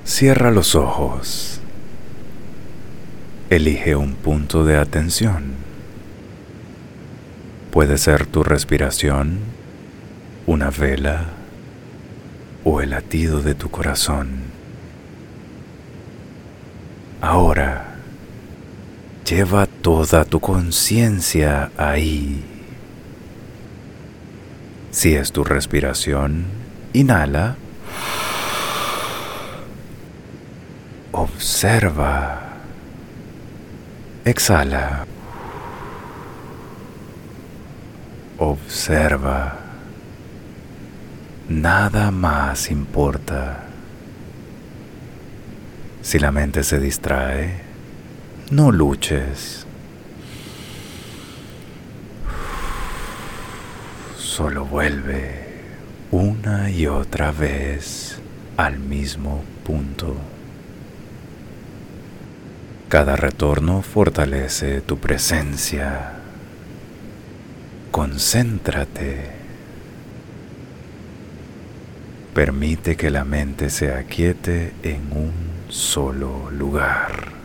Cierra los ojos. Elige un punto de atención. Puede ser tu respiración, una vela o el latido de tu corazón. Ahora, lleva toda tu conciencia ahí. Si es tu respiración, inhala. Observa. Exhala. Observa. Nada más importa. Si la mente se distrae, no luches. Solo vuelve una y otra vez al mismo punto. Cada retorno fortalece tu presencia. Concéntrate. Permite que la mente se aquiete en un solo lugar.